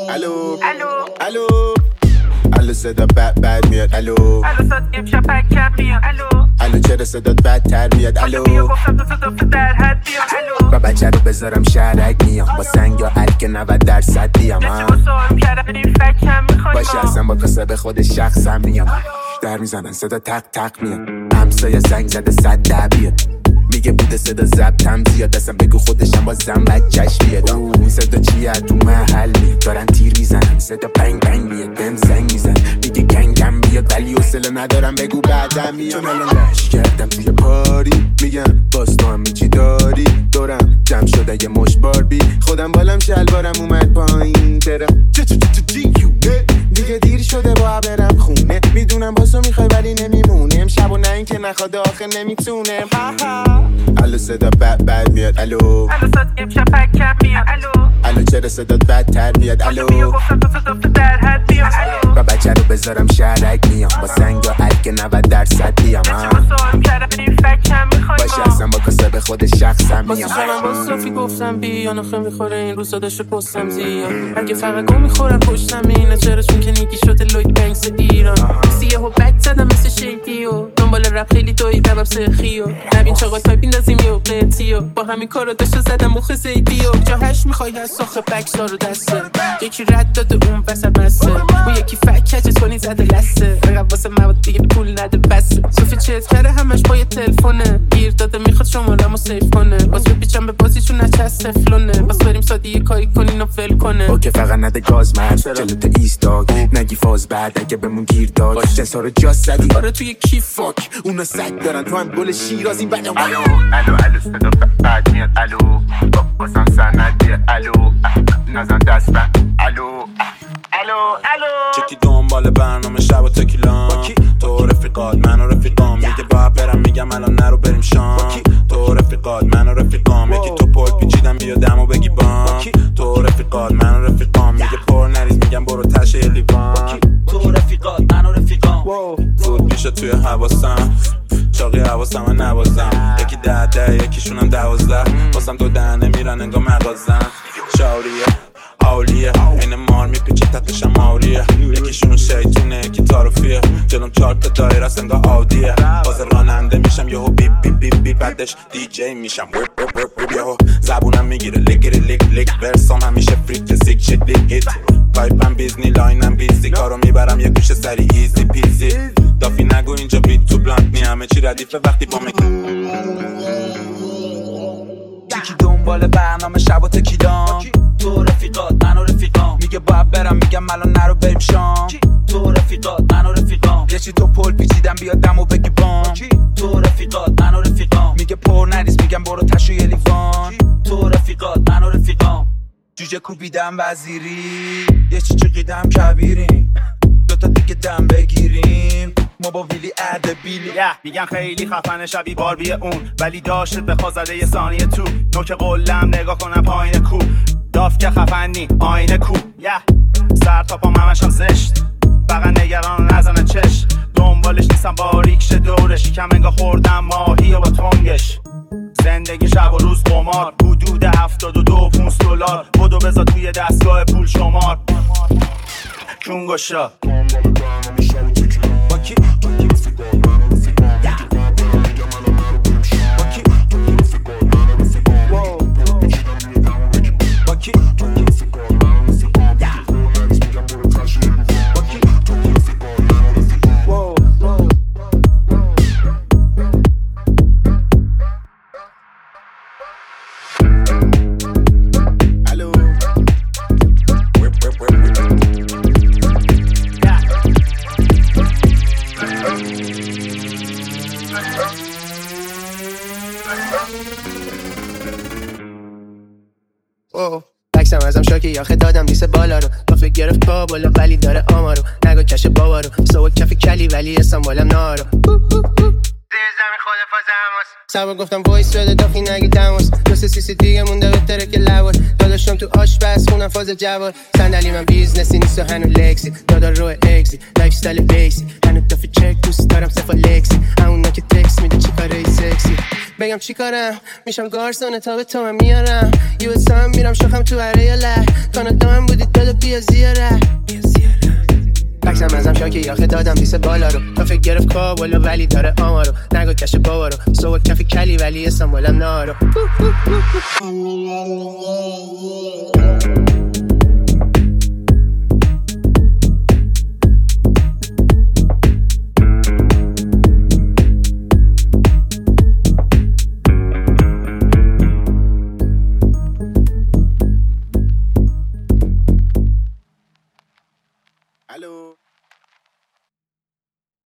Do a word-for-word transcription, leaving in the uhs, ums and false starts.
الو الو الو الو صدا بد بد میاد الو الو صدا امشب پکم میاد الو الو چرا صدات بدتر میاد الو بیا گفتم دو تا دفعه در حد بیا الو و بچه رو بذارم شهرک میام با سنگ یا الک نود درصد بیام نچه با سوالم کردم این فکم میخوای باشه اصلا با کسب خود شخصم میام در میزنن صدا تق تق میاد همسایه زنگ زده صد ده بیاد میگه بوده صدا ضبطم زیاد اصلا بگو خودشم با زن بچهش بیاد اون صدا چیه تو محل میاد دارن تیر میزنن صدا پنگ پنگ میاد بهم زنگ میزن میگه گنگم بیاد ولی حوصله ندارم بگو بعدم میاد چون الان لش کردم توی پاری میگم باز تو هم میچی داری دورم جمع شده یه مش باربی خودم بالم شلوارم اومد پایین ترا چه چه چه چه دیگه دیر شده با برم خونه میدونم باسو میخوای ولی نمیمونم شب و نه این که نخواد آخه نمیتونم الو صدا بد بد میاد الو الو صدا امشب پکم میاد الو الو چرا صدات بدتر میاد الو بیا گفتم دو تا دفعه در حد بیا الو و بچه رو بذارم شهرک میام با سنگ یا الک نود درصد بیام نچه با سوالم کردم این فکم میخوای باشه اصلا با کسب خود شخصم میام واسه شما با صافی گفتم بیا نخه میخوره این روزا داشته پستم زیاد اگه فقط گو میخورم پشتم اینه چرا چون که نیکی شده لوید بنکس ایران سیه و بک زدم مثل شیدی و دنبال رپ خیلی توی ربم سخی و نبین چاقا تایپ بیندازیم یه قطی و با همین کارو داشته زدم مخ زیدی و جا هشت میخوای از ساخه بکسا رو دسته یکی رد داده اون وسط مسته اون یکی فک کچت کنی زده لسته رقب واسه مواد دیگه پول نده بسه صوفی چت کرده همش با یه تلفونه گیر داده میخواد شمارمو سیف کنه باز بپیچم به بازی چون نچست تفلونه باز بریم سادی یه کاری کنین و فل کنه اوکی فقط نده گاز مرد جلوت ایستاگ نگی فاز بعد اگه بمون گیر داد جنسا رو جاست زدی آره توی کی فاک اونا سگ دارن تو هم گل شیرازی بنا الو الو الو صدا بد میاد الو باسم سند بیاد الو نزن دست بند الو الو الو چکی دنبال برنامه شب و تکیلام تو رفیقات من و رفیقام میگه باید برم میگم الان نرو بریم شام تو رفیقات من و رفیقام یکی تو پل پیچیدم بیا دمو بگی بام تو رفیقات من و رفیقام میگه پر نریز میگم برو تشه یه لیوان تو رفیقات من و رفیقام فود پیشه توی حواسم چاقی حواسم و نوازم یکی ده ده یکیشونم دوازده واسم دو دهنه میرن انگاه مغازم شاوریه اولیه این مار میپیچه تتشم آوریه یکیشون شیطونه یکی تاروفیه جلوم چار تا دایره سنگاه آودیه باز راننده میشم یهو بیپ بیپ بیپ بیپ بعدش دی جی میشم ویپ ویپ ویپ ویپ یهو زبونم میگیره لیگری لیگ لیگ ورسام همیشه فریک سیک شit لیگ هیت پایپم بیزنی لاینم بیزی کارو میبرم یه گوشه سری ایزی پیزی دافی نگو اینجا بیت تو بلانک نی همه چی ردیفه وقتی با میکنم یکی دنبال برنامه شب و تکیلام تو رفیقات من و رفیقام میگه باید برم میگم الان نرو بریم شام تو رفیقات من و رفیقام یه چی تو پل پیچیدم بیا دمو بگی بام تو رفیقات من و رفیقام میگه پر نریز میگم برو تشو یه لیوان تو رفیقات من و رفیقام جوجه کوبیدم وزیری یه چی چقیدم کبیریم دوتا دیگه دم بگیریم ما با ویلی عرد بیلی yeah, میگن خیلی خفنه شبی باربی اون ولی داشت به خوزده یه ثانیه تو نوک قلم نگاه کنم پایین کو داف که خفنی آینه کو yeah. سر تا پام همشم زشت فقط نگران نزنه چش دنبالش نیستم باریک شه دورش کم انگاه خوردم ماهی و با تنگش زندگی شب و روز قمار حدود هفتاد و دو پونس دلار بدو بذار توی دستگاه پول شمار کونگوشا بکسم ازم شاکی آخه دادم دیسه بالا رو تا فکر گرفت پا بالا ولی داره آمارو نگو کش بابا رو سوک کف کلی ولی اسم بالم نارو زیر زمین خود فاز هماس سبا گفتم وایس بده داخی نگی تماس دوست سیسی دیگه مونده بهتره که لواش داداشم تو آشپز خونم فاز جوار صندلی من بیزنسی نیست و هنو لکسی دادا رو اکسی لایف استایل بیسی هنو دافی چک دوست دارم صفا لکسی همونا که تکس میده چی کاره ای سکسی بگم چی کارم میشم گارسون تا به تو من میارم یو اسم میرم شوخم تو اره له کانادا من بودید دادا بیا زیاره بکسم ازم شاکی یاخه دادم دیسه بالا رو تا فکر گرفت کابلو ولی داره آمارو نگو کش بابا رو صبح کفی کلی ولی استانبولم نارو